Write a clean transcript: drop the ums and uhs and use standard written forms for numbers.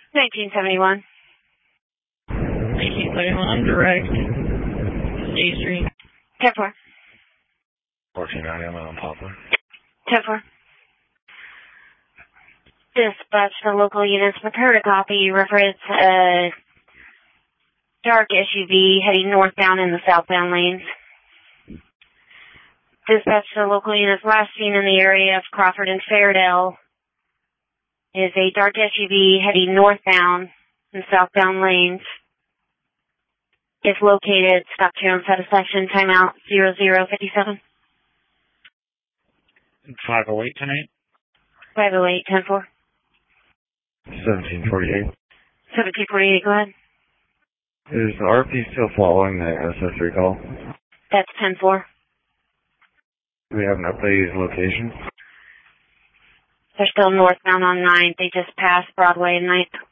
1971. 1971, direct. A Street. 10-4. 1490, I'm on Poplar. 10-4. Dispatch to local units. Prepare to copy. Reference dark SUV heading northbound in the southbound lanes. Dispatch to local units. Last seen in the area of Crawford and Fairdale is a dark SUV heading northbound in southbound lanes. Is located. Stop to on satisfaction. Timeout 0057. 508 tonight. 508 10-4. 1748. 1748. Go ahead. Is the RP still following the SS3 call? That's 10-4. Do we have an updated location? They're still northbound on 9th. They just passed Broadway and 9th.